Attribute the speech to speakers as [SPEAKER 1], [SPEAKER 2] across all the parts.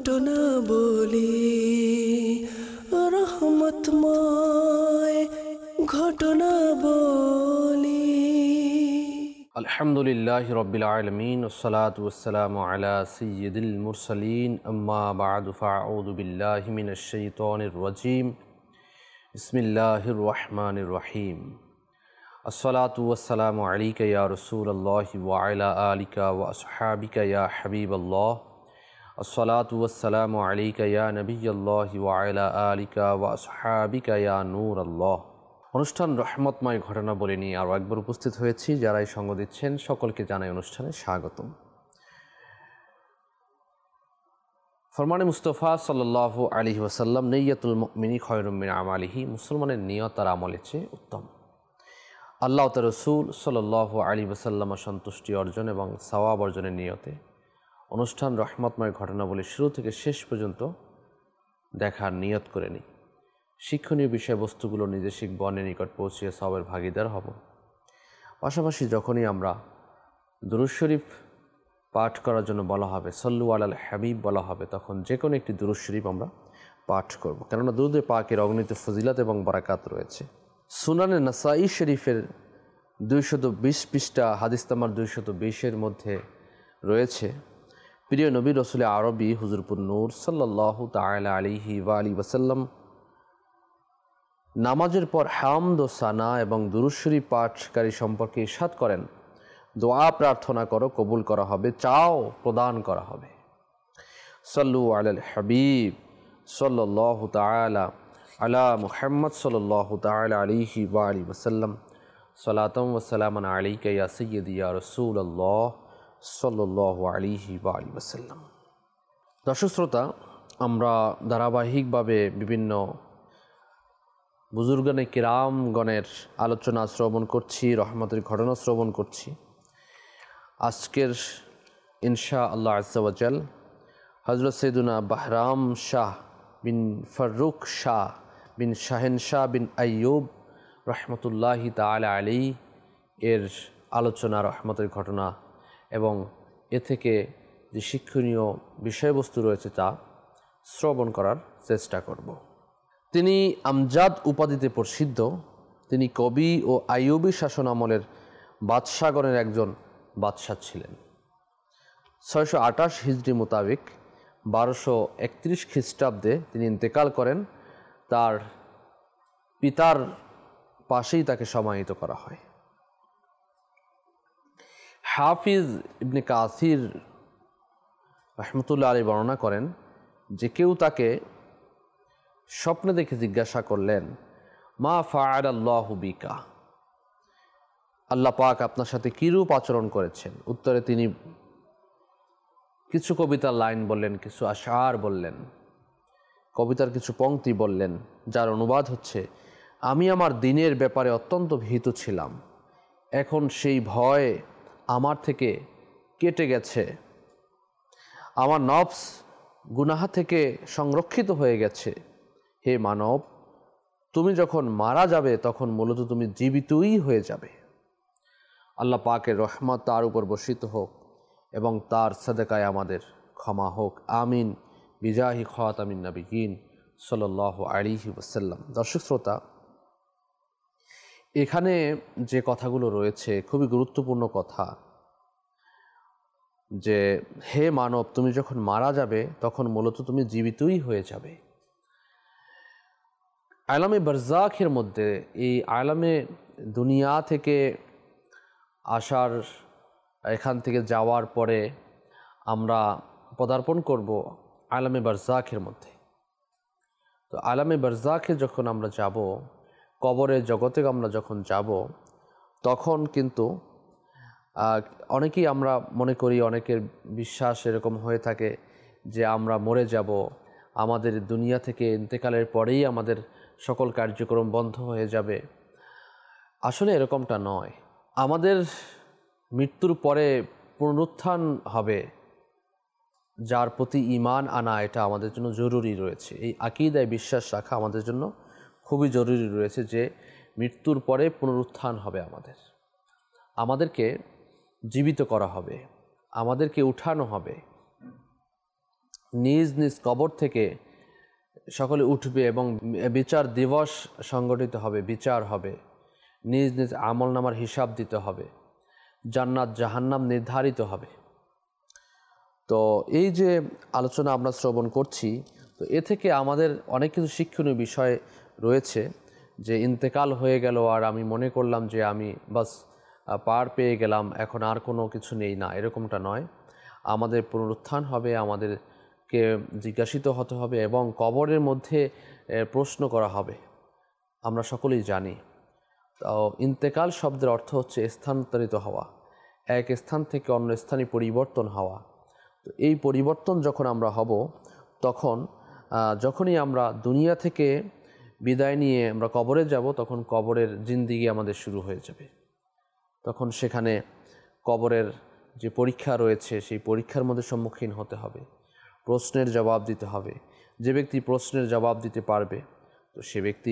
[SPEAKER 1] ঘটনা বলি, রহমতময় ঘটনা বলি।
[SPEAKER 2] আলহামদুলিল্লাহি রাব্বিল আলামিন ওয়াসসালাতু ওয়াসসালামু আলা সাইয়্যিদিল মুরসালিন আম্মা বা'দু ফাআউযু বিল্লাহি মিনাশ শাইতানির রাজীম বিসমিল্লাহির রহমানির রহিম। আসসালাতু ওয়াসসালামু আলাইকা ইয়া রাসূলুল্লাহি ওয়া আলা আলিকা ওয়া আসহাবিকা ইয়া হাবিবাল্লাহ। আসসালাতু ওয়াসসালামু আলাইকা ইয়া নবিয়্যাল্লাহি ওয়া আলা আলিকা ওয়া আসহাবিকা ইয়া নূরাল্লাহ। অনুষ্ঠান রহমতময় ঘটনা বলে নিয়ে আরও একবার উপস্থিত হয়েছি। যারাই সঙ্গ দিচ্ছেন সকলকে জানাই অনুষ্ঠানে স্বাগতম। ফরমানে মুস্তাফা সাল্লাল্লাহু আলাইহি ওয়াসাল্লাম, নিয়্যাতুল মুমিনি খায়রুম মিন আমালিহি, মুসলমানের নিয়ত তার আমলের চেয়ে উত্তম। আল্লাহ ও তার রাসূল সাল্লাল্লাহু আলাইহি ওয়াসাল্লামের সন্তুষ্টি অর্জন এবং সওয়াব অর্জনের নিয়তে অনুষ্ঠান রহমতময় ঘটনা বলে শুরু থেকে শেষ পর্যন্ত দেখার নিয়ত করে নিই। শিক্ষণীয় বিষয়বস্তুগুলো নিজে শিখব, অন্যের নিকট পৌঁছিয়ে সওয়াবের ভাগীদার হব। পাশাপাশি যখনই আমরা দুরূদ শরীফ পাঠ করার জন্য বলা হবে, সল্লু আলাল হাবিব বলা হবে, তখন যে কোনো একটি দুরূদ শরীফ আমরা পাঠ করব, কেননা দুরূদে পাকের অগণিত ফজিলত এবং বারাকাত রয়েছে। সুনানে নাসাঈ শরীফের 220 পৃষ্ঠা হাদিস নাম্বার 220-এর মধ্যে রয়েছে, প্রিয় নবী রসুল আরবি হুজুরপুর নূর সাল্লাল্লাহু তাআলা আলাইহি ওয়া আলিহি ওয়াসাল্লাম নামাজের পর হামদ ও সানা এবং দুরূদ শরীফ পাঠকারী সম্পর্কে ইরশাদ করেন, দোয়া প্রার্থনা করো, কবুল করা হবে, চাও প্রদান করা হবে। সল্লু আলাল হাবিব সাল্লাল্লাহু তাআলা আলা মুহাম্মদ সাল্লাল্লাহু তাআলা আলাইহি ওয়া আলিহি ওয়াসাল্লাম, সালাতাম ওয়া সালামান আলাইকা ইয়া সাইয়্যিদি ইয়া রাসূলুল্লাহ সাল্লাল্লাহু আলাইহি ওয়া আলিহি ওয়াসাল্লাম। দর্শক শ্রোতা, আমরা ধারাবাহিকভাবে বিভিন্ন বুজুর্গানে কিরামগণের আলোচনা শ্রবণ করছি, রহমতের ঘটনা শ্রবণ করছি। আজকের ইনশা আল্লাহ আজ্জা ওয়া জাল হযরত সৈয়দুনা বাহরাম শাহ বিন ফারুক শাহ বিন শাহেনশাহ বিন আইয়ুব রহমতুল্লাহি তাআলা আলাইহি এর আলোচনা, রহমতের ঘটনা এবং এ থেকে যে শিক্ষণীয় বিষয়বস্তু রয়েছে তা শ্রবণ করার চেষ্টা করব। তিনি আমজাদ উপাধিতে প্রসিদ্ধ। তিনি কবি ও আইয়ুবী শাসন আমলের বাদশাগণের একজন বাদশাহ ছিলেন। 628 হিজরি মোতাবেক 1231 খ্রিস্টাব্দে তিনি ইন্তেকাল করেন। তার পিতার পাশেই তাকে সমাহিত করা হয়। হাফিজ ইবনে কাসির রহমতুল্লাহ আলাইহি বর্ণনা করেন যে কেউ তাকে স্বপ্নে দেখে জিজ্ঞাসা করলেন, মা ফাআলাল্লাহু বিকা, আল্লাহ পাক আপনার সাথে কীরূপ আচরণ করেছেন। উত্তরে তিনি কিছু কবিতার লাইন বললেন, কিছু আশআর বললেন, কবিতার কিছু পংক্তি বললেন, যার অনুবাদ হচ্ছে, আমি আমার দ্বীনের ব্যাপারে অত্যন্ত ভীত ছিলাম, এখন সেই ভয় আমার থেকে কেটে গেছে, আমার নফস গুনাহ থেকে সংরক্ষিত হয়ে গেছে। হে মানব, তুমি যখন মারা যাবে তখন মূলত তুমি জীবিতই হয়ে যাবে। আল্লাহ পাকের রহমত তার উপর বর্ষিত হোক এবং তার সাদাকায় আমাদের ক্ষমা হোক, আমিন, বিজাহি খাতামিন নবিয়্যিন সাল্লাল্লাহু আলাইহি ওয়াসাল্লাম। দর্শক শ্রোতা, এখানে যে কথাগুলো রয়েছে খুবই গুরুত্বপূর্ণ কথা, যে হে মানব, তুমি যখন মারা যাবে তখন মূলত তুমি জীবিতই হয়ে যাবে। আলামে বারজাখের মধ্যে, এই আলামে দুনিয়া থেকে আসার, এখান থেকে যাওয়ার পরে আমরা পদার্পণ করব আলামে বারজাখের মধ্যে। তো আলামে বারজাখে যখন আমরা যাব, কবরের জগতে আমরা যখন যাব, তখন কিন্তু অনেকেই আমরা মনে করি, অনেকের বিশ্বাস এরকম হয়ে থাকে যে আমরা মরে যাব, আমাদের দুনিয়া থেকে ইন্তেকালের পরেই আমাদের সকল কার্যক্রম বন্ধ হয়ে যাবে। আসলে এরকমটা নয়। আমাদের মৃত্যুর পরে পুনরুত্থান হবে, যার প্রতি ঈমান আনা এটা আমাদের জন্য জরুরি রয়েছে। এই আকীদায় বিশ্বাস রাখা আমাদের জন্য খুবই জরুরি রয়েছে যে মৃত্যুর পরে পুনরুত্থান হবে, আমাদেরকে জীবিত করা হবে, আমাদেরকে উঠানো হবে। নিজ নিজ কবর থেকে সকলে উঠবে এবং বিচার দিবস সংগঠিত হবে, বিচার হবে, নিজ নিজ আমলনামার হিসাব দিতে হবে, জান্নাত জাহান্নাম নির্ধারিত হবে। তো এই যে আলোচনা আমরা শ্রবণ করছি, তো এ থেকে আমাদের অনেক কিছু শিক্ষণীয় বিষয় রয়েছে। যে ইন্তেকাল হয়ে গেল আর আমি মনে করলাম যে আমি বাস পার পেয়ে গেলাম, এখন আর কোনো কিছু নেই, না, এরকমটা নয়। আমাদের পুনরুত্থান হবে, আমাদেরকে জিজ্ঞাসিত হতে হবে এবং কবরের মধ্যে প্রশ্ন করা হবে। আমরা সকলেই জানি। তো ইন্তেকাল শব্দের অর্থ হচ্ছে স্থানান্তরিত হওয়া, এক স্থান থেকে অন্য স্থানে পরিবর্তন হওয়া। তো এই পরিবর্তন যখন আমরা হব, তখন যখনই আমরা দুনিয়া থেকে বিদায় নিয়ে আমরা কবরে যাব, তখন কবরের জিন্দিগি আমাদের শুরু হয়ে যাবে। তখন সেখানে কবরের যে পরীক্ষা রয়েছে, সেই পরীক্ষার মধ্যে সম্মুখীন হতে হবে, প্রশ্নের জবাব দিতে হবে। যে ব্যক্তি প্রশ্নের জবাব দিতে পারবে, তো সে ব্যক্তি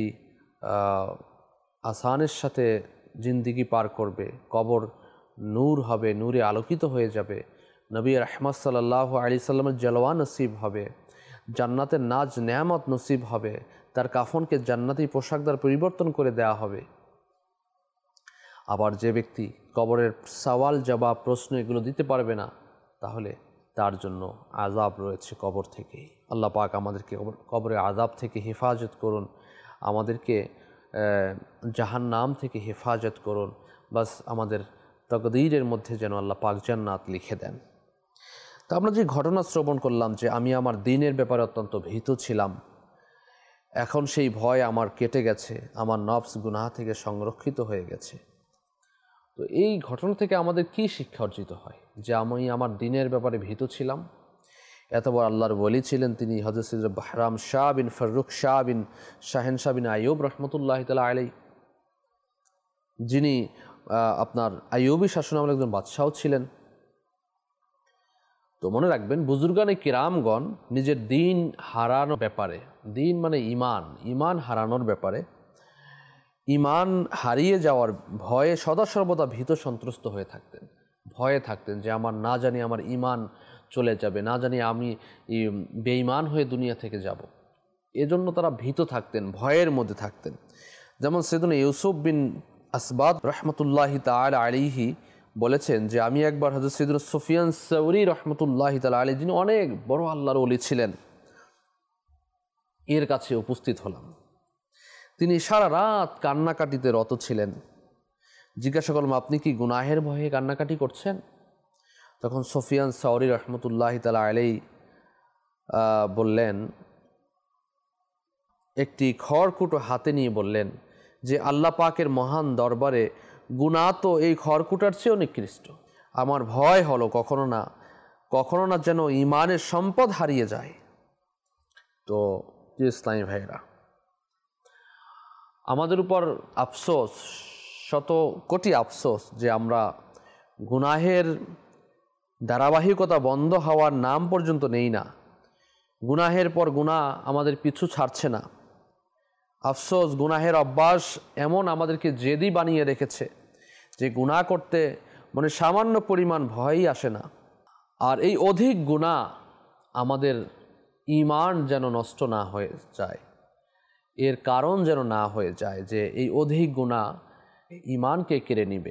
[SPEAKER 2] আসানের সাথে জিন্দিগি পার করবে, কবর নূর হবে, নূরে আলোকিত হয়ে যাবে, নবী রাহমাত সাল্লাল্লাহু আলাইহি সাল্লামের জলওয়া নসিব হবে, জান্নাতের নাজ নেয়ামত নসিব হবে, তার কাফনকে জান্নাতি পোশাক দ্বারা পরিবর্তন করে দেওয়া হবে। আবার যে ব্যক্তি কবরের সওয়াল জবাব প্রশ্ন এগুলো দিতে পারবে না, তাহলে তার জন্য আযাব রয়েছে কবর থেকেই। আল্লাহ পাক আমাদেরকে কবরের আযাব থেকে হেফাজত করুন, আমাদেরকে জাহান্নাম থেকে হেফাজত করুন। বাস আমাদের তকদীরের মধ্যে যেন আল্লাহ পাক জান্নাত লিখে দেন। তো আমরা যে ঘটনা শ্রবণ করলাম যে আমি আমার দ্বীনের ব্যাপারে অত্যন্ত ভীত ছিলাম, এখন সেই ভয় আমার কেটে গেছে, আমার নফস গুনাহ থেকে সংরক্ষিত হয়ে গেছে। তো এই ঘটনা থেকে আমাদের কি শিক্ষা অর্জিত হয়? যে আমি আমার দ্বীনের ব্যাপারে ভীত ছিলাম। এত বড় আল্লাহর ওলি ছিলেন তিনি, হযরত সৈয়দ বাহরাম শাহ বিন ফারুক শাহ বিন শাহেন শাহ বিন আইয়ুব রহমতুল্লাহ তাআলা আলাইহি, যিনি আপনার আইয়ুবী শাসনামলের একজন বাদশাহ ছিলেন। তো মনে রাখবেন, বুজুর্গানে কিরামগণ নিজের দ্বীন হারানোর ব্যাপারে, দ্বীন মানে ইমান হারানোর ব্যাপারে, ইমান হারিয়ে যাওয়ার ভয়ে সদা সর্বদা ভীত সন্ত্রস্ত হয়ে থাকতেন, ভয়ে থাকতেন যে আমার না জানি আমার ইমান চলে যাবে, না জানি আমি বেঈমান হয়ে দুনিয়া থেকে যাব। এজন্য তারা ভীত থাকতেন, ভয়ের মধ্যে থাকতেন। যেমন সাইয়েদনা ইউসুফ বিন আসবাদ রহমতুল্লাহি তাআলা আলাইহি বলেছেন যে আমি একবার হযরত সাইয়েদনা সুফিয়ান সাউরি রহমতুল্লাহি তাআলা আলাইহি, যিনি অনেক বড় আল্লাহর ওলি ছিলেন, এর কাছে উপস্থিত হলাম। তিনি সারা রাত কান্নাকাটিতে রত ছিলেন। জিজ্ঞাসা করলাম, আপনি কি গুনাহের ভয়ে কান্নাকাটি করছেন? তখন সুফিয়ান সাউরি রহমতুল্লাহি তাআলা আলাইহি বললেন, একটি খড়কুটো হাতে নিয়ে বললেন যে আল্লাহ পাকের মহান দরবারে গুনাহ তো এই খড়কুটার চেয়েও নিকৃষ্ট। আমার ভয় হলো কখনো না যেন ইমানের সম্পদ হারিয়ে যায়। তো ইসলামী ভাইরা, আমাদের উপর আফসোস, শত কোটি আফসোস যে আমরা গুনাহের ধারাবাহিকতা বন্ধ হওয়ার নাম পর্যন্ত নেই না। গুনাহের পর গুনাহ আমাদের পিছু ছাড়ছে না। আফসোস, গুনাহের অভ্যাস এমন আমাদেরকে জেদি বানিয়ে রেখেছে যে গুনাহ করতে মানে সামান্য পরিমাণ ভয়ই আসে না। আর এই অধিক গুনাহ আমাদের ঈমান যেন নষ্ট না হয়ে যায়, এর কারণ যেন না হয়ে যায় যে এই অধিক গুনাহ ঈমানকে কেড়ে নিবে।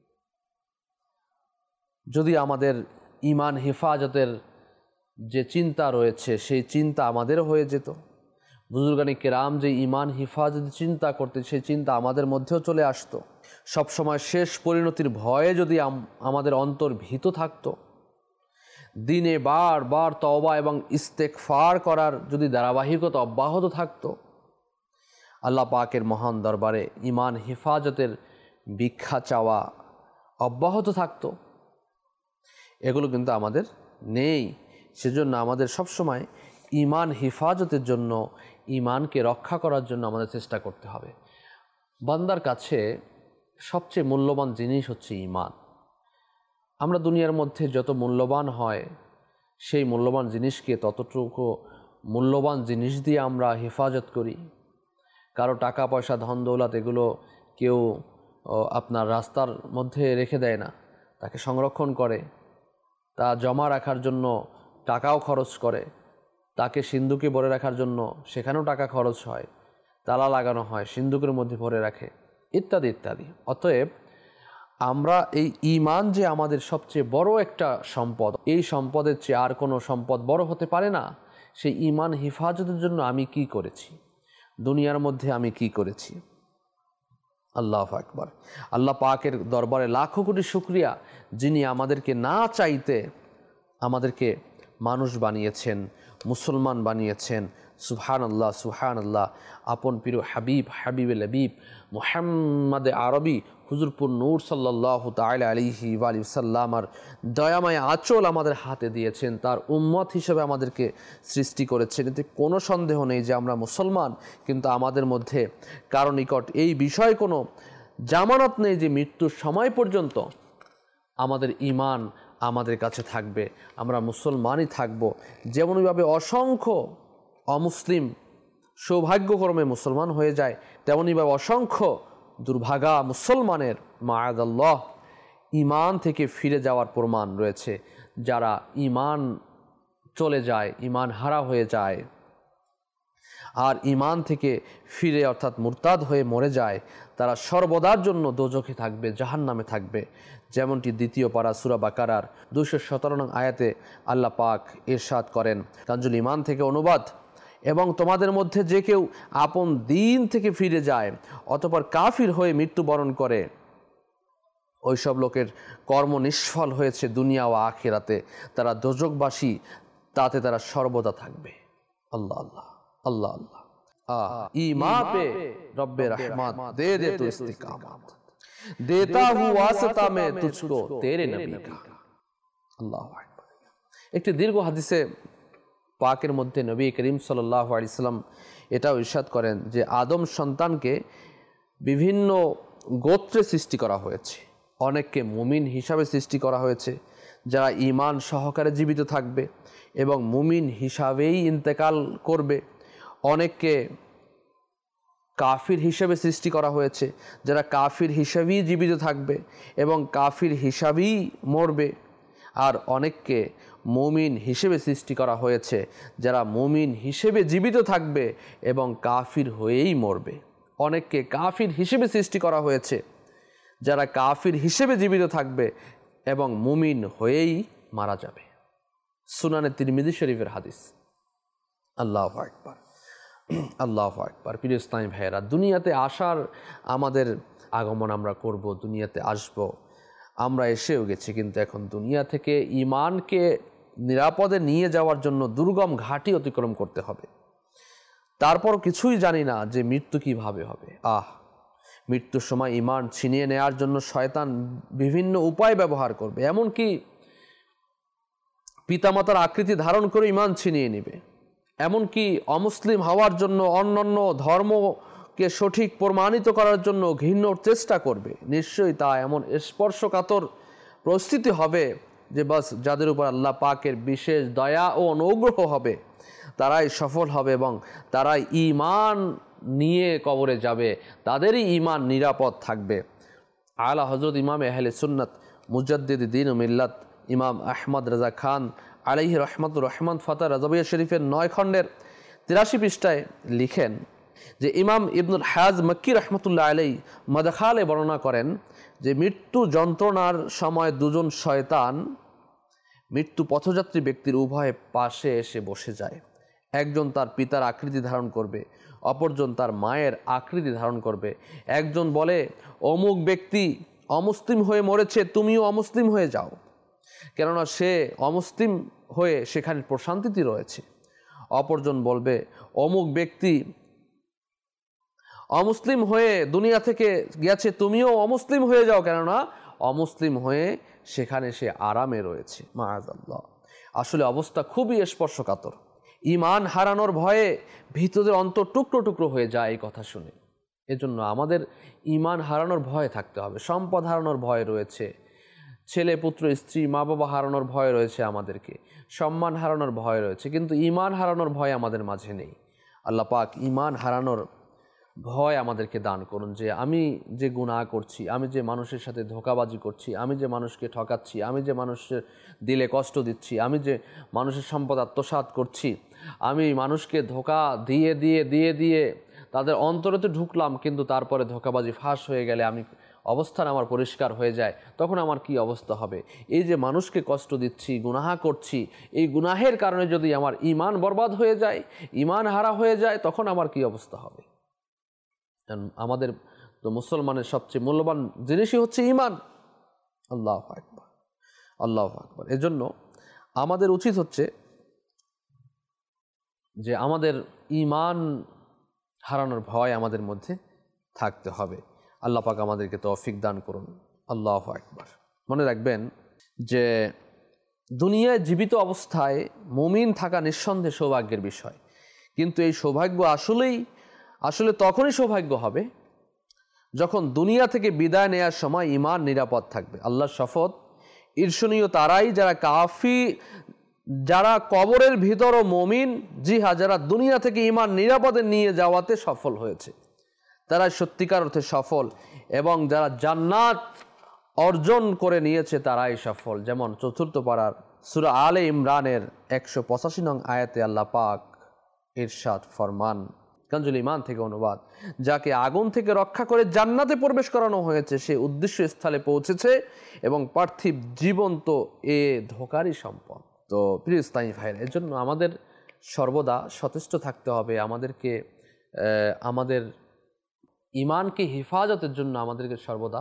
[SPEAKER 2] যদি আমাদের ঈমান হেফাজতের যে চিন্তা রয়েছে সেই চিন্তা আমাদের হয়ে যেত, বুজুর্গানি কেরাম যে ঈমান হেফাজত চিন্তা করতে, সেই চিন্তা আমাদের মধ্যেও চলে আসতো। সবসময় শেষ পরিণতির ভয়ে যদি আমাদের অন্তর ভীত থাকতো, দিনে বারবার তওবা এবং ইস্তেগফার করার যদি ধারাবাহিকতা অব্যাহত থাকতো, আল্লাহ পাকের মহান দরবারে ঈমান হেফাজতের ভিক্ষা চাওয়া অব্যাহত থাকতো। এগুলো কিন্তু আমাদের নেই। সেজন্য আমাদের সবসময় ঈমান হেফাজতের জন্য, ঈমানকে রক্ষা করার জন্য আমাদের চেষ্টা করতে হবে। বান্দার কাছে সবচেয়ে মূল্যবান জিনিস হচ্ছে ঈমান। আমরা দুনিয়ার মধ্যে যত মূল্যবান হয়, সেই মূল্যবান জিনিসকে ততটুকু মূল্যবান জিনিস দিয়ে আমরা হেফাজত করি। কারো টাকা পয়সা ধন দৌলত এগুলো কেউ আপনার রাস্তার মধ্যে রেখে দেয় না, তাকে সংরক্ষণ করে, তা জমা রাখার জন্য টাকাও খরচ করে, তাকে সিন্ধুকে ভরে রাখার জন্য সেখানেও টাকা খরচ হয়, তালা লাগানো হয়, সিন্ধুকের মধ্যে ভরে রাখে, ইত্যাদি ইত্যাদি। অতএব আমরা এই ঈমান যে আমাদের সবচেয়ে বড় একটা সম্পদ, এই সম্পদের চেয়ে আর কোনো সম্পদ বড় হতে পারে না। সেই ঈমান হেফাজতের জন্য আমি কি করেছি, দুনিয়ার মধ্যে আমি কি করেছি। আল্লাহু আকবার। আল্লাহ পাকের দরবারে লাখো কোটি শুকরিয়া, যিনি আমাদেরকে না চাইতে আমাদেরকে মানুষ বানিয়েছেন, মুসলমান বানিয়েছেন। সুবহানাল্লাহ, সুবহানাল্লাহ। আপন প্রিয় হাবিব, হাবিবে লবিব মুহাম্মদ আরবি হুজুরপুর নূর সাল্লাল্লাহু তাআলা আলাইহি ওয়া সাল্লামার দয়াময় আঁচল আমাদের হাতে দিয়েছেন, তার উম্মত হিসেবে আমাদেরকে সৃষ্টি করেছেন। এতে কোনো সন্দেহ নেই যে আমরা মুসলমান, কিন্তু আমাদের মধ্যে কারো নিকট এই বিষয়ে কোনো জামানত নেই যে মৃত্যুর সময় পর্যন্ত আমাদের ঈমান আমাদের কাছে থাকবে, আমরা মুসলমানই থাকব। যেমনইভাবে অসংখ্য অমুসলিম সৌভাগ্যক্রমে মুসলমান হয়ে যায়, তেমনইভাবে অসংখ্য দুর্ভাগা মুসলমানের মাআযাল্লাহ ঈমান থেকে ফিরে যাওয়ার প্রমাণ রয়েছে। যারা ঈমান চলে যায়, ঈমান হারা হয়ে যায় আর ঈমান থেকে ফিরে অর্থাৎ মুরতাদ হয়ে মরে যায়, তারা সর্বদার জন্য দোজখে থাকবে, জাহান্নামে থাকবে। যেমনটি দ্বিতীয় পারা সূরা বাকারার 217 নং আয়াতে আল্লাহ পাক ইরশাদ করেন, কানজুল ঈমান থেকে অনুবাদ, এবং তোমাদের মধ্যে যে কেউ আপন দিন থেকে ফিরে যায় অতঃপর কাফির হয়ে মৃত্যুবরণ করে, ওইসব লোকের কর্ম নিষ্ফল হয়েছে দুনিয়া ও আখিরাতে, তারা দোজখবাসী, তাতে তারা সর্বদা থাকবে। আল্লাহ আল্লাহ আল্লাহ আল্লাহ। ईमान पे रब्बे रहमत दे दे तो इस्तिकामत, देता हूँ वास्ता में तुझको तेरे नबी का। আল্লাহু আকবার। একটি দীর্ঘ হাদিসে পাকের মধ্যে নবী করিম সাল্লাল্লাহু আলাইহি সাল্লাম এটাও ইরশাদ করেন যে আদম সন্তানকে বিভিন্ন গোত্রে সৃষ্টি করা হয়েছে। অনেককে মুমিন হিসাবে সৃষ্টি করা হয়েছে, যারা ঈমান সহকারে জীবিত থাকবে এবং মুমিন হিসাবেই ইন্তেকাল করবে। অনেককে কাফির হিসেবে সৃষ্টি করা হয়েছে, যারা কাফির হিসাবেই জীবিত থাকবে এবং কাফির হিসাবেই মরবে। আর অনেককে মুমিন হিসেবে সৃষ্টি করা হয়েছে, যারা মুমিন হিসেবে জীবিত থাকবে এবং কাফির হয়েই মরবে। অনেককে কাফির হিসেবে সৃষ্টি করা হয়েছে, যারা কাফির হিসেবে জীবিত থাকবে এবং মুমিন হয়েই মারা যাবে। সুনানে তিরমিজি শরীফের হাদিস। আল্লাহু আকবার, আল্লাহু আকবার। প্রিয় ইসলামী ভাইয়েরা, দুনিয়াতে আসার আমাদের আগমন আমরা করব, দুনিয়াতে আসব, আমরা এসেও গেছি, কিন্তু এখন দুনিয়া থেকে ঈমানকে নিরাপদে নিয়ে যাওয়ার জন্য দুর্গম ঘাটি অতিক্রম করতে হবে। তারপর কিছুই জানি না যে মৃত্যু কিভাবে হবে। মৃত্যুর সময় ঈমান ছিনিয়ে নেওয়ার জন্য শয়তান বিভিন্ন উপায় ব্যবহার করবে, এমনকি পিতামাতার আকৃতি ধারণ করে ঈমান ছিনিয়ে নেবে, এমনকি অমুসলিম হওয়ার জন্য অন্যান্য ধর্মকে সঠিক প্রমাণিত করার জন্য ঘৃণ্যর চেষ্টা করবে। নিশ্চয়ই তা এমন স্পর্শকাতর পরিস্থিতি হবে যে বাস যাদের উপর আল্লাহ পাকের বিশেষ দয়া ও অনুগ্রহ হবে তারাই সফল হবে এবং তারাই ঈমান নিয়ে কবরে যাবে, তাদেরই ঈমান নিরাপদ থাকবে। আলা হযরত ইমাম আহলে সুন্নাত মুজাদ্দিদ দ্বীন ও মিল্লাত ইমাম আহমদ রাজা খান আলাইহি রহমাতুর রহমান ফাতা রাজাবিয়া শরীফের 9 খণ্ডের 83 পৃষ্ঠায় লিখেন যে ইমাম ইবনুল হাজ মক্কি রহমতুল্লাহ আলাইহি মাদখালে বর্ণনা করেন যে মৃত্যু যন্ত্রণার সময় দুজন শয়তান মৃত্যু পথযাত্রী ব্যক্তির উভয় পাশে এসে বসে যায়। একজন তার পিতার আকৃতি ধারণ করবে, অপরজন তার মায়ের আকৃতি ধারণ করবে। একজন বলে, অমুক ব্যক্তি অমুসলিম হয়ে মরেছে, তুমিও অমুসলিম হয়ে যাও, কেননা সে অমুসলিম হয়ে সেখানে প্রশান্তিতে রয়েছে। অপরজন বলবে, অমুক ব্যক্তি অমুসলিম হয়ে দুনিয়া থেকে গেছে, তুমিও অমুসলিম হয়ে যাও, কেননা অমুসলিম হয়ে সেখানে সে আরামে রয়েছে। মাআযাল্লাহ। আসলে অবস্থা খুবই স্পর্শকাতর। ঈমান হারানোর ভয়ে ভিতরের অন্তর টুকরো টুকরো হয়ে যায় এই কথা শুনে। এজন্য আমাদের ঈমান হারানোর ভয় থাকতে হবে। সম্পদ হারানোর ভয় রয়েছে, ছেলে পুত্র স্ত্রী মা বাবা হারানোর ভয় রয়েছে, আমাদেরকে সম্মান হারানোর ভয় রয়েছে, কিন্তু ঈমান হারানোর ভয় আমাদের মাঝে নেই। আল্লাহ পাক ঈমান হারানোর ভয় আমাদেরকে দান করুন যে আমি যে গুনাহ করছি, আমি যে মানুষের সাথে ধোঁকাবাজি করছি, আমি যে মানুষকে ঠকাচ্ছি, আমি যে মানুষের দিলে কষ্ট দিচ্ছি, আমি যে মানুষের সম্পদ আত্মসাৎ করছি, আমি মানুষকে ধোঁকা দিয়ে দিয়ে দিয়ে দিয়ে তাদের অন্তরেতে ঢুকলাম, কিন্তু তারপরে ধোঁকাবাজি ফাঁস হয়ে গেলে আমি অবস্থান আমার পরিষ্কার হয়ে যায়, তখন আমার কি অবস্থা হবে? এই যে মানুষকে কষ্ট দিচ্ছি, গুনাহ করছি, এই গুনাহের কারণে যদি আমার ঈমান বরবাদ হয়ে যায়, ঈমান হারা হয়ে যায়, তখন আমার কি অবস্থা হবে? আমাদের তো মুসলমানের সবচেয়ে মূল্যবান জিনিসই হচ্ছে ঈমান। আল্লাহু আকবার, আল্লাহু আকবার। এজন্য আমাদের উচিত হচ্ছে যে আমাদের ঈমান হারানোর ভয় আমাদের মধ্যে থাকতে হবে। আল্লাহ পাক আমাদেরকে তৌফিক দান করুন। আল্লাহু আকবার। মনে রাখবেন যে দুনিয়ায় জীবিত অবস্থায় মুমিন থাকা নিঃসন্দেহে সৌভাগ্যের বিষয়, কিন্তু এই সৌভাগ্য আসলে তখনই সৌভাগ্য হবে যখন দুনিয়া থেকে বিদায় নেওয়ার সময় ঈমান নিরাপদ থাকবে। আল্লাহর শপথ, ঈর্ষণীয় তারাই যারা কাফি, যারা কবরের ভিতরও মুমিন, জি হ্যাঁ, যারা দুনিয়া থেকে ঈমান নিরাপদে নিয়ে যাওয়াতে সফল হয়েছে, তারা সত্যিকার অর্থে সফল, এবং যারা জান্নাত অর্জন করে নিয়েছে তারাই সফল। যেমন চতুর্থ পারার সূরা আলে ইমরানের 185 নং আয়াতে আল্লাহ পাক ইরশাদ ফরমান, কানজুল ঈমান থেকে অনুবাদ, যাকে আগুন থেকে রক্ষা করে জান্নাতে প্রবেশ করানো হয়েছে, সে উদ্দেশ্য স্থলে পৌঁছেছে এবং পার্থিব জীবন তো এ ধোঁকারই সম্পদ। তো প্রিয় ইসলামী ভাইয়ের, এর জন্য আমাদের সর্বদা সচেষ্ট থাকতে হবে। আমাদেরকে আমাদের ঈমানকে হেফাজতের জন্য আমাদেরকে সর্বদা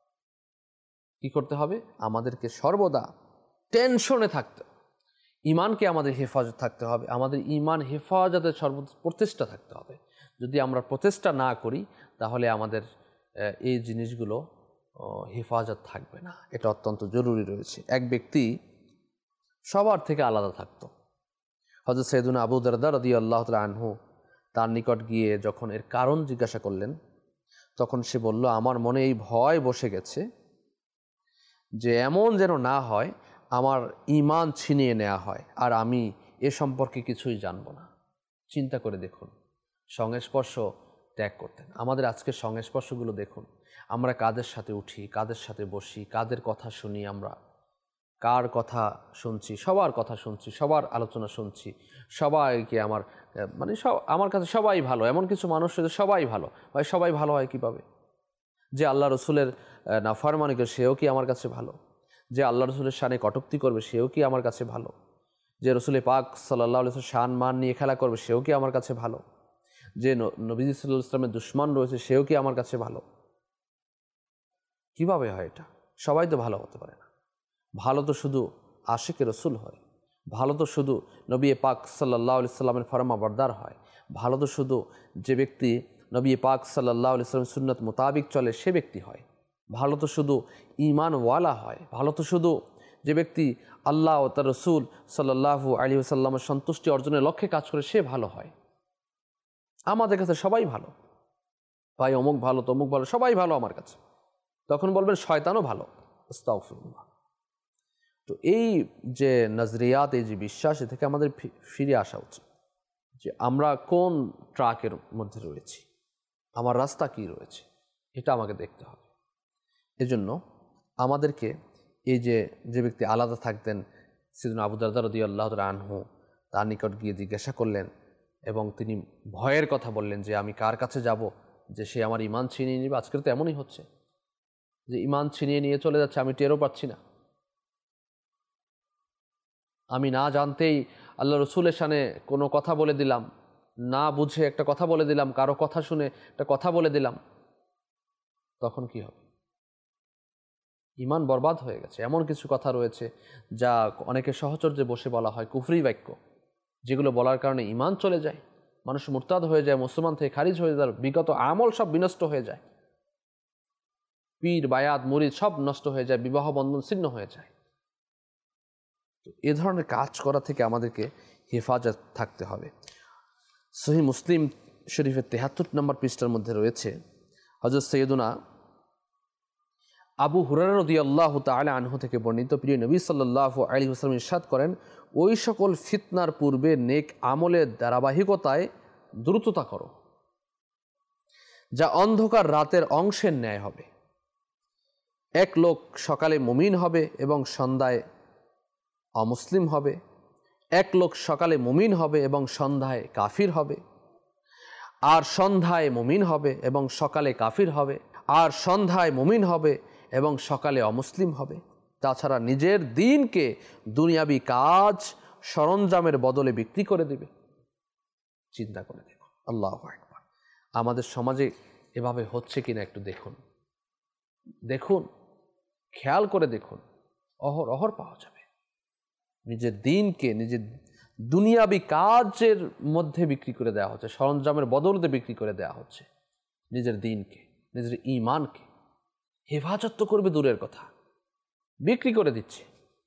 [SPEAKER 2] কি করতে হবে? আমাদেরকে সর্বদা টেনশনে থাকতে, ঈমানকে আমাদের হেফাজত থাকতে হবে, আমাদের ঈমান হেফাজতের সর্বদা প্রচেষ্টা থাকতে হবে। যদি আমরা প্রচেষ্টা না করি তাহলে আমাদের এই জিনিসগুলো হেফাজত থাকবে না। এটা অত্যন্ত জরুরি রয়েছে। এক ব্যক্তি সবার থেকে আলাদা থাকতো। হযরত সাইয়েদুনা আবু দারদা রাদিয়াল্লাহু তাআলা আনহু তার নিকট গিয়ে যখন এর কারণ জিজ্ঞাসা করলেন, তখন সে বলল, আমার মনে এই ভয় বসে গেছে যে এমন যেন না হয় আমার ঈমান ছিনিয়ে নেওয়া হয় আর আমি এ সম্পর্কে কিছুই জানবো না। চিন্তা করে দেখুন, সংস্পর্শ ত্যাগ করতেন। আমাদের আজকের সংস্পর্শগুলো দেখুন, আমরা কাদের সাথে উঠি, কাদের সাথে বসি, কাদের কথা শুনি, আমরা কার কথা শুনছি, সবার কথা শুনছি, সবার আলোচনা শুনছি, সবাইকে আমার কাছে সবাই ভালো, এমন কিছু মানুষ রয়েছে সবাই ভালো। ভাই, সবাই ভালো হয় কীভাবে? যে আল্লাহ রসুলের নাফরমানি করে সেও কি আমার কাছে ভালো? যে আল্লাহ রসুলের শানে কটূক্তি করবে সেও কি আমার কাছে ভালো? যে রসুলের পাক সাল্লাল্লাহু আলাইহি ওয়াসাল্লাম শান মান নিয়ে খেলা করবে সেও কি আমার কাছে ভালো? যে নবীজি সাল্লাল্লাহু আলাইহি ওয়াসাল্লামের দুশমন রয়েছে সেও কি আমার কাছে ভালো? কিভাবে হয় এটা? সবাই তো ভালো হতে পারে না। ভালো তো শুধু আশিকে রসুল হয়, ভালো তো শুধু নবী পাক সাল্লাল্লাহু আলাইহি ওয়াসাল্লামের ফরমাবরদার হয়, ভালো তো শুধু যে ব্যক্তি নবী পাক সাল্লাল্লাহু আলাইহি ওয়াসাল্লামের সুন্নাত মোতাবিক চলে সে ব্যক্তি হয়, ভালো তো শুধু ঈমানওয়ালা হয়, ভালো তো শুধু যে ব্যক্তি আল্লাহ ও তার রসুল সাল্লাল্লাহু আলাইহি ওয়াসাল্লামের সন্তুষ্টি অর্জনের লক্ষ্যে কাজ করে সে ভালো হয়। আমাদের কাছে সবাই ভালো, ভাই অমুক ভালো, তমুক ভালো, সবাই ভালো আমার কাছে। তখন বলবেন শয়তানও ভালো। আস্তাগফিরুল্লাহ। তো এই যে নজরিয়াত, এই যে বিশ্বাস, এ থেকে আমাদের ফিরে আসা উচিত যে আমরা কোন ট্রাকের মধ্যে রয়েছি, আমার রাস্তা কি রয়েছে, এটা আমাকে দেখতে হবে। এজন্য আমাদেরকে এই যে ব্যক্তি আলাদা থাকতেন, সাইয়েদুনা আবু দারদা রাদিয়াল্লাহু তাআলা আনহু, তার নিকট গিয়ে জিজ্ঞাসা করলেন এবং তিনি ভয়ের কথা বললেন যে আমি কার কাছে যাব যে সে আমার ঈমান ছিনিয়ে নেবে। আজকের তো এমনই হচ্ছে যে ঈমান ছিনিয়ে নিয়ে চলে যাচ্ছে, আমি টেরও পাচ্ছি না। আমি না জানতেই আল্লাহ রসুলের শানে কোনো কথা বলে দিলাম, না বুঝে একটা কথা বলে দিলাম, কারো কথা শুনে একটা কথা বলে দিলাম, তখন কি হবে? ঈমান বরবাদ হয়ে গেছে। এমন কিছু কথা রয়েছে যা অনেকে সহচর্যে বসে বলা হয় কুফরি বাক্য, যেগুলো বলার কারণে ঈমান চলে যায়, মানুষ মুরতাদ হয়ে যায়, মুসলমান থেকে খারিজ হয়ে যায়, বিগত আমল সব বিনষ্ট হয়ে যায়, পীর বায়াত মুরিদ সব নষ্ট হয়ে যায়, বিবাহ বন্ধন ছিন্ন হয়ে যায়। এ ধরনের কাজ করা থেকে আমাদেরকে হেফাজত থাকতে হবে। সহিহ মুসলিম শরীফের ৭৩ নম্বর পৃষ্ঠার মধ্যে রয়েছে, হযরত সাইয়েদুনা আবু হুরায়রা রাদিয়াল্লাহু তাআলা আনহু থেকে বর্ণিত, প্রিয় নবী সাল্লাল্লাহু আলাইহি ওয়াসাল্লাম ইরশাদ করেন, ওই সকল ফিতনার পূর্বে নেক আমলের ধারাবাহিকতায় দ্রুততা করো। যা অন্ধকার রাতের অংশের ন্যায় হবে। এক লোক সকালে মুমিন হবে এবং সন্ধ্যায় অমুসলিম হবে, এক লোক সকালে মুমিন হবে এবং সন্ধ্যায় কাফির হবে, আর সন্ধ্যায় মুমিন হবে এবং সকালে কাফির হবে, আর সন্ধ্যায় মুমিন হবে এবং সকালে অমুসলিম হবে। তাছাড়া নিজের দিনকে দুনিয়াবি কাজ সরঞ্জামের বদলে বিক্রি করে দিবে। চিন্তা করে দেখুন, আল্লাহু আকবার। আমাদের সমাজে এভাবে হচ্ছে কিনা একটু দেখুন, দেখুন, খেয়াল করে দেখুন, অহর পাওয়া যাবে। নিজের দিনকে নিজের দুনিয়াবি কাজের মধ্যে বিক্রি করে দেওয়া হচ্ছে, সরঞ্জামের বদলতে বিক্রি করে দেওয়া হচ্ছে। নিজের দিনকে, নিজের ঈমানকে হেফাজত তো করবে দূরের কথা, বিক্রি করে দিচ্ছে।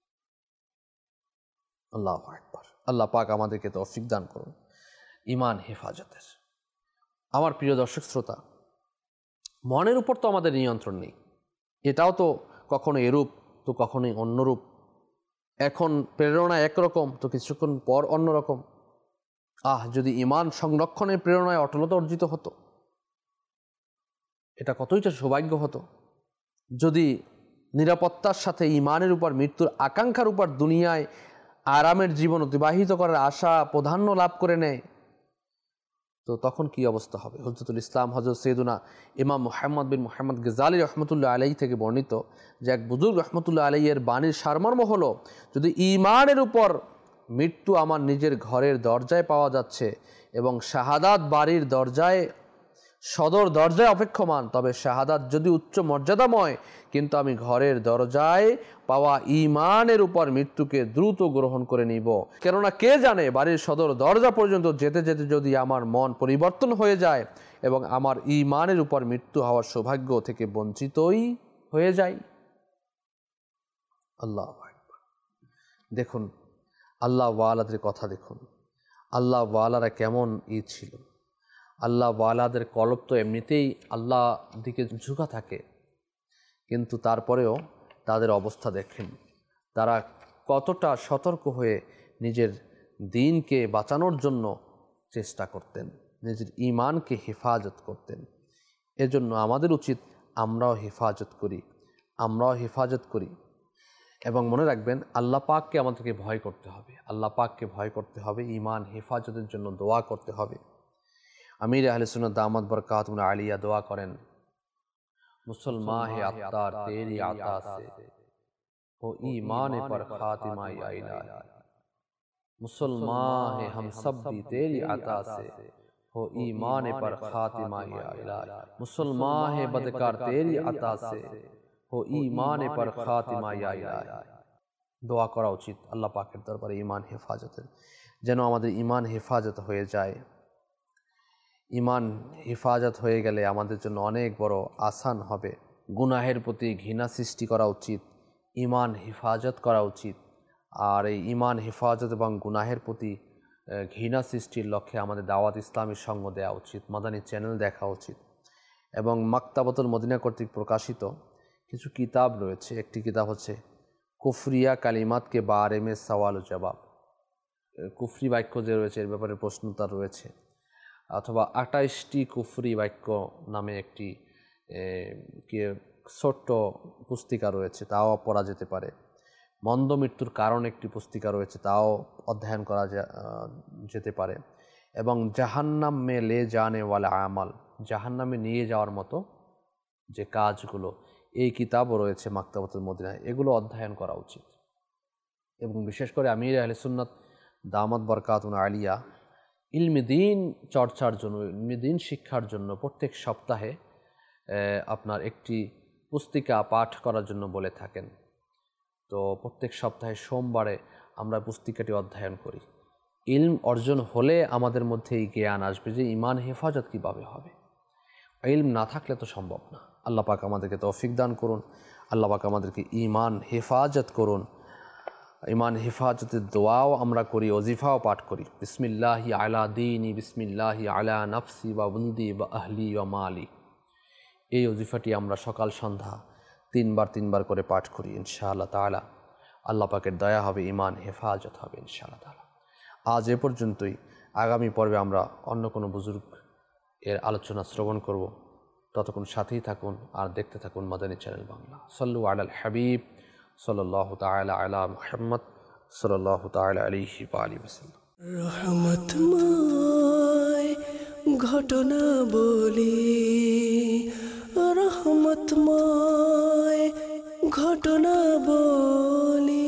[SPEAKER 2] আল্লাহু আকবার। আল্লাহ পাক আমাদেরকে তৌফিক দান করুন ঈমান হেফাজতের। আমার প্রিয় দর্শক শ্রোতা, মনের উপর তো আমাদের নিয়ন্ত্রণ নেই, এটাও তো কখনো এরূপ তো কখনোই অন্যরূপ। এখন প্রেরণা একরকম তো কিছুক্ষণ পর অন্যরকম। যদি ঈমান সংরক্ষণের প্রেরণায় অটলতা অর্জিত হতো, এটা কতইটা সৌভাগ্য হতো। যদি নিরাপত্তার সাথে ঈমানের উপর মৃত্যুর আকাঙ্ক্ষার উপর দুনিয়ায় আরামের জীবন অতিবাহিত করার আশা প্রাধান্য লাভ করে নেয়, তো তখন কি অবস্থা হবে। হুজরতুল ইসলাম হযরত সৈয়দুনা ইমাম মুহাম্মদ বিন মুহাম্মদ গজালি রহমতুল্লাহ আলাইহি থেকে বর্ণিত যে এক বুজুর্গ রহমতুল্লাহ আলাইহির বাণীর সারমর্ম হলো, যদি ঈমানের উপর মৃত্যু আমার নিজের ঘরের দরজায় পাওয়া যাচ্ছে এবং শাহাদাত বাড়ির দরজায় সদর দরজায় অপেক্ষমান, তবে শাহাদাত যদি উচ্চ মর্যাদাময়, কিন্তু আমি ঘরের দরজায় পাওয়া ঈমানের উপর মৃত্যুকে দ্রুত গ্রহণ করে নিব। কেননা কে জানে বাড়ির সদর দরজা পর্যন্ত যেতে যেতে যদি আমার মন পরিবর্তন হয়ে যায় এবং আমার ঈমানের উপর মৃত্যু হওয়ার সৌভাগ্য থেকে বঞ্চিতই হয়ে যায়। আল্লাহু আকবার। দেখুন আল্লাহ ওয়ালাদের কথা দেখুন, আল্লাহ ওয়ালারা কেমন ছিল। আল্লাহ ওয়ালাদের কলব তো এমনিতেই আল্লাহ দিকে ঝুঁকা থাকে, কিন্তু তারপরেও তাদের অবস্থা দেখেন, তারা কতটা সতর্ক হয়ে নিজের দিনকে বাঁচানোর জন্য চেষ্টা করতেন, নিজের ঈমানকে হেফাজত করতেন। এজন্য আমাদের উচিত আমরাও হেফাজত করি। এবং মনে রাখবেন, আল্লাহ পাককে আমাদেরকে ভয় করতে হবে, আল্লাহ পাককে ভয় করতে হবে, ঈমান হেফাজতের জন্য দোয়া করতে হবে। আমির আহলে সুন্নাত দামাত বরকাতুহু আলিয়া দোয়া করেন, मुसलमान है अत्तार तेरी आता से हो ईमान पर खातिमा या इलाही, मुसलमान है हम सब भी तेरी आता से हो ईमान पर खातिमा या इलाही, मुसलमान है बदकार तेरी आता से हो ईमान पर खातिमा या इलाही। দোয়া করা উচিত আল্লাহ পাকের দরবারে ঈমান হেফাজতের, যেন আমাদের ঈমান হেফাজত হয়ে যায়। ঈমান হেফাজত হয়ে গেলে আমাদের জন্য অনেক বড় আসান হবে। গুনাহের প্রতি ঘৃণা সৃষ্টি করা উচিত, ঈমান হেফাজত করা উচিত। আর এই ঈমান হেফাজত এবং গুনাহের প্রতি ঘৃণা সৃষ্টির লক্ষ্যে আমাদের দাওয়াত ইসলামীর সঙ্গ দেওয়া উচিত, মাদানী চ্যানেল দেখা উচিত। এবং মাকতাবাতুল মদিনা কর্তৃক প্রকাশিত কিছু কিতাব রয়েছে। একটি কিতাব হচ্ছে কুফরিয়া কালিমাতকে বারে মে সওয়াল ও জবাব, কুফরি বাক্য যে রয়েছে এর ব্যাপারে প্রশ্নোত্তর রয়েছে, অথবা 28টি কুফরি বাক্য নামে একটি ছোট্ট পুস্তিকা রয়েছে, তাও পড়া যেতে পারে। মন্দ মৃত্যুর কারণ একটি পুস্তিকা রয়েছে, তাও অধ্যয়ন করা যেতে পারে। এবং জাহান্নাম মে লে জানে ওয়ালা আমাল, জাহান্নামে নিয়ে যাওয়ার মতো যে কাজগুলো, এই কিতাবও রয়েছে মাকতাবাতুল মদিনায়, এগুলো অধ্যয়ন করা উচিত। এবং বিশেষ করে আমির আহলে সুন্নাত দামাত বরকাতুহু আলিয়া ইলমে দ্বীন চর্চার জন্য, ইলমে দ্বীন শিক্ষার জন্য প্রত্যেক সপ্তাহে আপনার একটি পুস্তিকা পাঠ করার জন্য বলে থাকেন। তো প্রত্যেক সপ্তাহে সোমবারে আমরা পুস্তিকাটি অধ্যয়ন করি। ইলম অর্জন হলে আমাদের মধ্যে এই জ্ঞান আসবে যে ঈমান হেফাজত কীভাবে হবে। ইলম না থাকলে তো সম্ভব না। আল্লাহ পাক আমাদেরকে তৌফিক দান করুন, আল্লাহ পাক আমাদেরকে ঈমান হেফাজত করুন। ঈমান হেফাজতের দোয়াও আমরা করি, ওজিফাও পাঠ করি। বিসমিল্লাহি আলা দীনি, বিসমিল্লাহি আলা নাফসি ওয়া বুলদি ওয়া আহলি ওয়া মালি। এই ওজিফাটি আমরা সকাল সন্ধ্যা তিনবার করে পাঠ করি ইনশাআল্লাহ তাআলা। আল্লাহ পাকের দয়া হবে, ঈমান হেফাজত হবে ইনশাআল্লাহ তাআলা। আজ এ পর্যন্তই। আগামী পর্বে আমরা অন্য কোনো বুজুর্গ এর আলোচনা শ্রবণ করব। ততক্ষণ সাথেই থাকুন আর দেখতে থাকুন মাদানী চ্যানেল বাংলা। সাল্লু আলাল হাবিব সাল্লাল্লাহু তাআলা আলা মুহাম্মদ সাল্লাল্লাহু তাআলা আলাইহি ওয়া আলিহি ওয়াসাল্লাম।
[SPEAKER 1] রহমতময় ঘটনা বলি, রহমতময় ঘটনা বলি।